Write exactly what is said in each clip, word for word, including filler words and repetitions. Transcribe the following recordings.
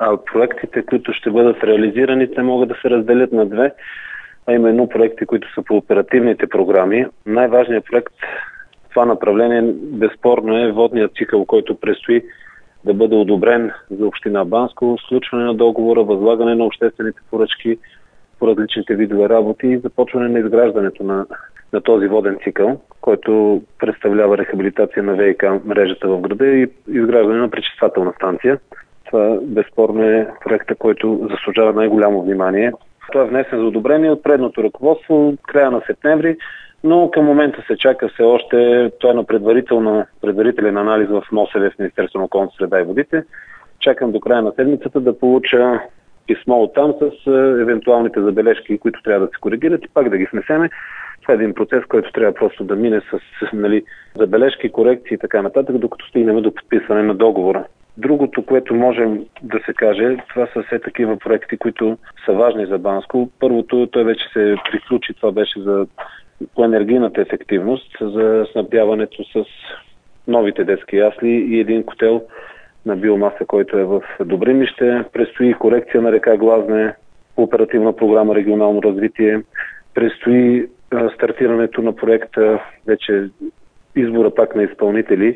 А проектите, които ще бъдат реализирани, те могат да се разделят на две, а именно проекти, които са по оперативните програми. Най-важният проект в това направление безспорно е водният цикъл, който предстои да бъде одобрен за община Банско, сключване на договора, възлагане на обществените поръчки по различните видове работи и започване на изграждането на, на този воден цикъл, който представлява рехабилитация на ВиК мрежата в града и изграждане на пречиствателна станция. Това безспорно е проекта, който заслужава най-голямо внимание. Той е внесен за одобрение от предното ръководство края на септември, но към момента се чака все още, той е на предварителен анализ в МОСВ в Министерството на околната среда и водите. Чакам до края на седмицата да получа писмо оттам с евентуалните забележки, които трябва да се коригират и пак да ги внесеме. Това е един процес, който трябва просто да мине с нали, забележки, корекции и така нататък, докато стигнем до подписване на договора. Другото, което можем да се каже, това са все такива проекти, които са важни за Банско. Първото, той вече се приключи, това беше за по енергийната ефективност, за снабдяването с новите детски ясли и един котел на биомаса, който е в Добринище. Предстои корекция на река Глазне, оперативна програма регионално развитие. Предстои стартирането на проекта, вече избора пак на изпълнители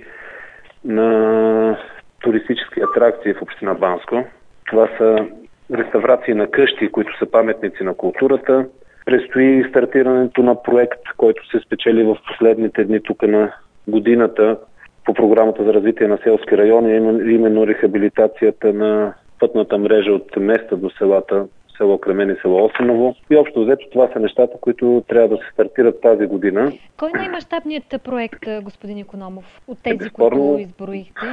на туристически атракции в община Банско. Това са реставрации на къщи, които са паметници на културата. Предстои стартирането на проект, който се спечели в последните дни тук на годината по програмата за развитие на селски райони, именно рехабилитацията на пътната мрежа от места до селата, село Кремен и село Осеново. И общо взето това са нещата, които трябва да се стартират тази година. Кой е най-мащабният проект, господин Икономов, от тези, безспорно, които изброихте?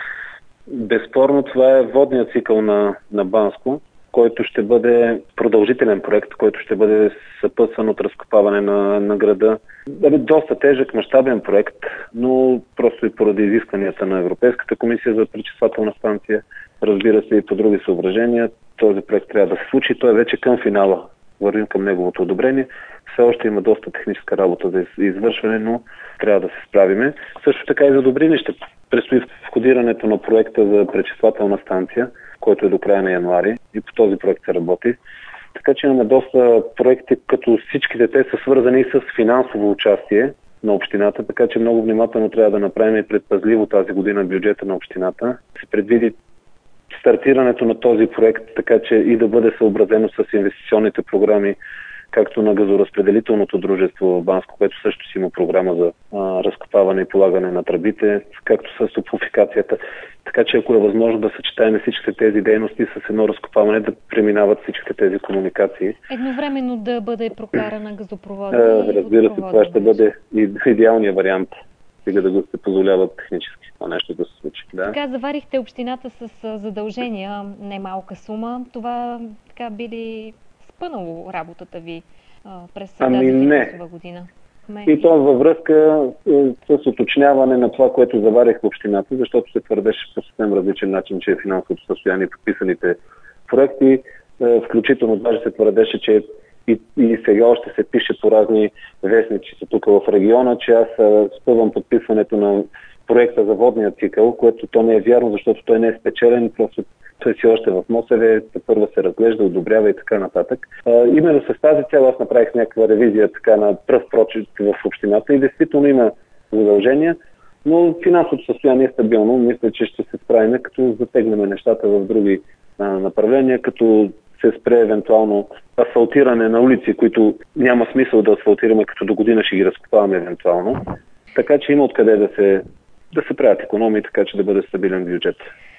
Безспорно това е водният цикъл на, на Банско, който ще бъде продължителен проект, който ще бъде съпътстван от разкопаване на, на града. Дали доста тежък, мащабен проект, но просто и поради изискванията на Европейската комисия за пречиствателна станция, разбира се и по други съображения, този проект трябва да се случи. Той е вече към финала. Вървим към неговото одобрение. Все още има доста техническа работа за извършване, но трябва да се справиме. Също така и за Добринище предстои входирането на проекта за пречиствателна станция, който е до края на януари и по този проект се работи. Така че имаме доста проекти, като всичките те са свързани с финансово участие на общината, така че много внимателно трябва да направим и предпазливо тази година бюджета на общината. Се предвиди стартирането на този проект, така че и да бъде съобразено с инвестиционните програми, както на газоразпределителното дружество в Банско, което също си има програма за а, разкопаване и полагане на тръбите, както с топлофикацията. Така че ако е възможно да съчетаем всичките тези дейности с едно разкопаване, да преминават всичките тези комуникации. Едновременно да бъде прокарана газопровода. А, разбира се, това ще бъде идеалният вариант, сега да го се позволяват технически това нещо да се случи. Да. Така заварихте общината с задължения, не малка сума. Това така би ли спънало работата ви а, през ами тази финансова година? Не. И то във връзка с уточняване на това, което заварих в общината, защото се твърдеше по съвсем различен начин, че е финансовото състояние подписаните проекти. Включително даже се твърдеше, че и, и сега още се пише по разни вестници тук в региона, че аз спъвам подписването на проекта за водния цикъл, което то не е вярно, защото той не е спечелен, просто той си още в МОСВ, първо се разглежда, одобрява и така нататък. А, именно с тази цел аз направих някаква ревизия така на пръв прочит в общината и действително има задължения, но финансовото състояние е стабилно. Мисля, че ще се справим, като затегнем нещата в други а, направления, като се спре евентуално асфалтиране на улици, които няма смисъл да асфалтираме, като до година ще ги разкопаваме евентуално. Така че има откъде да се, да се правят икономии, така че да бъде стабилен бюджет.